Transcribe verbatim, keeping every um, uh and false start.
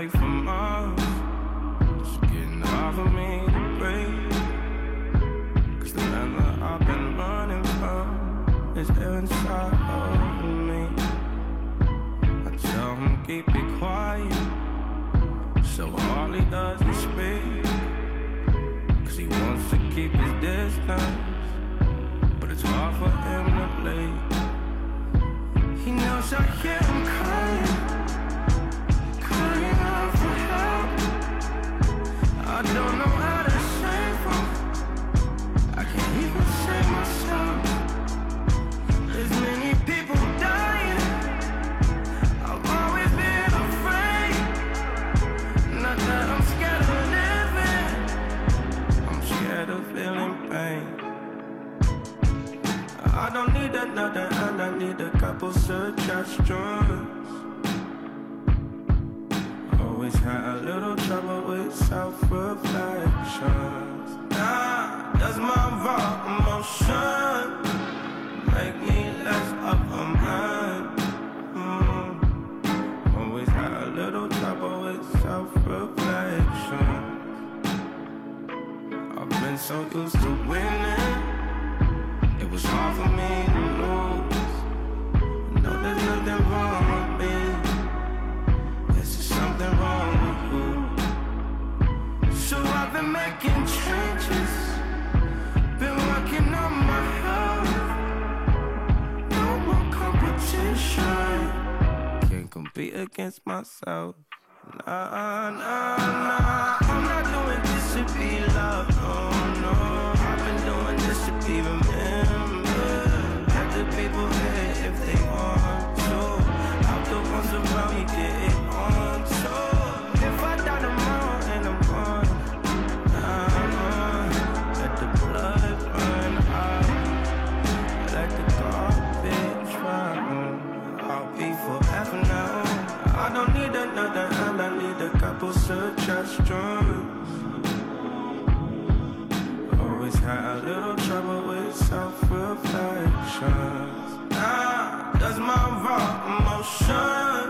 away from us. It's getting hard for me to breathe, 'cause the man that I've been running from is inside of me. I tell him keep it quiet, so all he does is speak, 'cause he wants to keep his distance, but it's hard for him to leave. He knows I hear him crying, crying out for help. I don't know how to save him, I can't even save myself. There's many people dying, I've always been afraid. Not that I'm scared of living, I'm scared of feeling pain. I don't need another hand, I need a couple suggestions. Always had a little trouble with self-reflections. Nah, does my raw emotion make me less of a man? Mm. Always had a little trouble with self-reflections. I've been so used to winning, it was hard for me to lose. No, there's nothing wrong with me, there's just something wrong with you. So I've been making changes, been working on my health. No more competition, can't compete against myself. Nah, nah, nah, I'm not doing this to be loved, no, no. I've been doing this to be remembered. Let the people hate if they want to, help the ones around me get it on too. If I die tomorrow and I'm gone, nah, nah, let the blood run out, let the garbage run. I'll be forever now. I don't need another hand, I need a couple suggestions. Always had a little trouble with self-reflections. Nah, does my raw emotion